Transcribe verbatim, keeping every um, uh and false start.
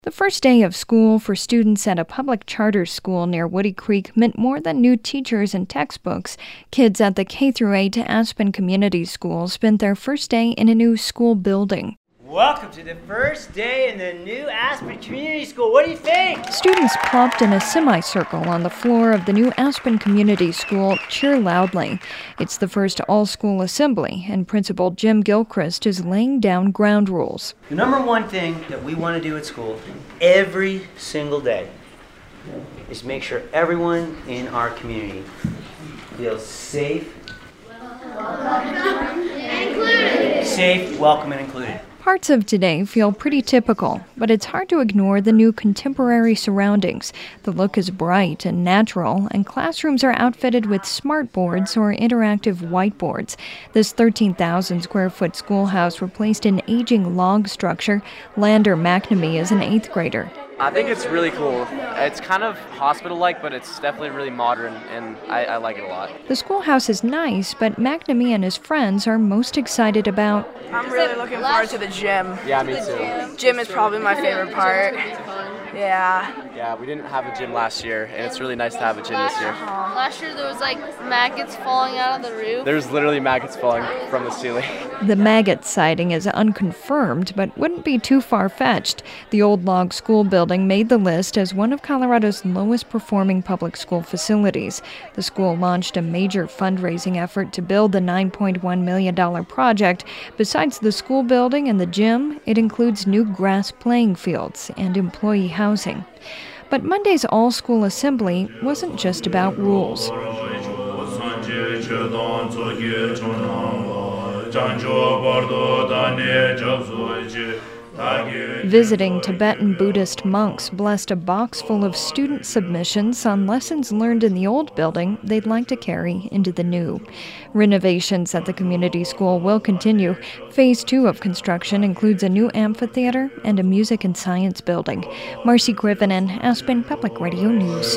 The first day of school for students at a public charter school near Woody Creek meant more than new teachers and textbooks. Kids at the K through eight Aspen Community School spent their first day in a new school building. Welcome to the first day in the new Aspen Community School. What do you think? Students plopped in a semicircle on the floor of the new Aspen Community School, cheer loudly. It's the first all-school assembly, and Principal Jim Gilchrist is laying down ground rules. The number one thing that we want to do at school every single day is make sure everyone in our community feels safe, included. Safe, welcome, and included. Parts of today feel pretty typical, but it's hard to ignore the new contemporary surroundings. The look is bright and natural, and classrooms are outfitted with smart boards or interactive whiteboards. This thirteen thousand square foot schoolhouse replaced an aging log structure. Lander McNamee is an eighth grader. I think it's really cool. It's kind of hospital-like, but it's definitely really modern, and I, I like it a lot. The schoolhouse is nice, but McNamee and his friends are most excited about... I'm really looking forward to the gym. Yeah, me too. Gym is probably my favorite part. Yeah. Yeah, we didn't have a gym last year, and it's really nice to have a gym this year. Last year there was like maggots falling out of the roof. There's literally maggots falling from the ceiling. The maggot sighting is unconfirmed, but wouldn't be too far-fetched. The old log school building made the list as one of Colorado's lowest-performing public school facilities. The school launched a major fundraising effort to build the nine point one million dollars project. Besides the school building and the gym, it includes new grass playing fields and employee housing. But Monday's all-school assembly wasn't just about rules. Visiting Tibetan Buddhist monks blessed a box full of student submissions on lessons learned in the old building they'd like to carry into the new. Renovations at the community school will continue. Phase two of construction includes a new amphitheater and a music and science building. Marcy Griffin, Aspen Public Radio News.